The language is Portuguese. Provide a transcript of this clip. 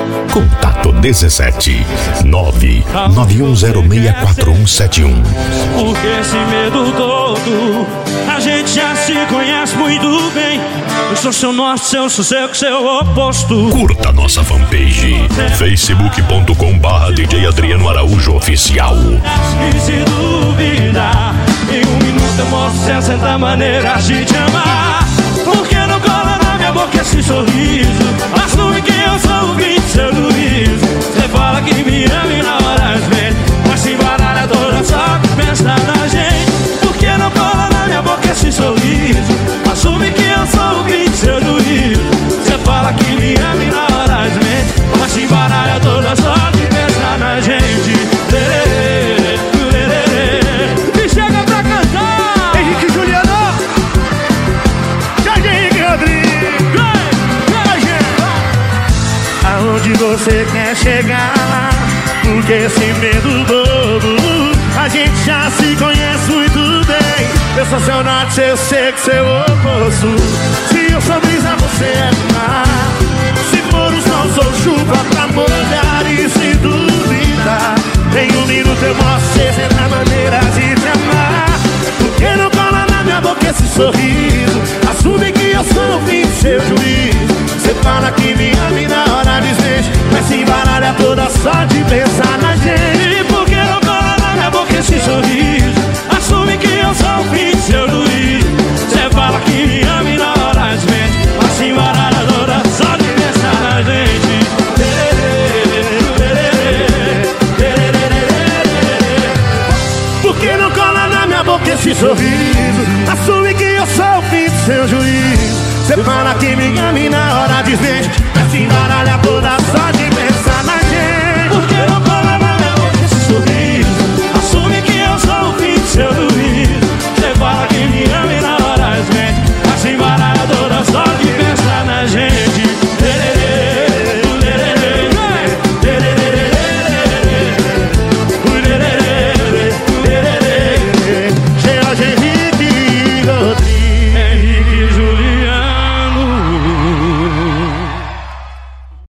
Contato 17 991064171. Porque esse medo todo, a gente já se conhece muito bem. Eu sou seu norte, seu sossego, seu oposto. Curta nossa fanpage facebook.com/DJ Adriano Araújo Oficial. E se duvidar, em um minuto eu mostro 60 maneiras de te amar. Porque não cola na minha boca esse sorriso? Assume que eu sou o vício, seu juízo. Você fala que me ama e na hora vem, mas se embaralha toda só que pensa na gente. Porque não cola na minha boca esse sorriso? Assume que eu sou o vício, seu juízo. Você fala que me ama e na hora vem, mas se embaralha toda só que pensa na gente. Me chega pra cantar Henrique e Juliano, Jardim Rodrigo. Aonde você quer chegar? Porque esse medo bobo, a gente já se conhece muito bem. Eu sou seu norte, eu sei que seu oposto. Se eu sou brisa, você é mar. Se for o sol, sou chuva pra molhar. E se duvidar, em um minuto eu mostro 60 maneiras de te amar. Porque não cola na minha boca esse sorriso? Assume que eu sou o fim do seu juízo. Você fala que me ama e na hora desmente, mas se embaralha toda só de pensar na gente. Porque não cola na minha boca esse sorriso? Assume que eu sou o fim do seu juízo. Você fala que me ama e na hora desmente, mas se embaralha toda só de pensar na gente. Porque não cola na minha boca esse sorriso? Assume que eu sou o fim do seu juízo. Você fala que me ama e na hora desmente,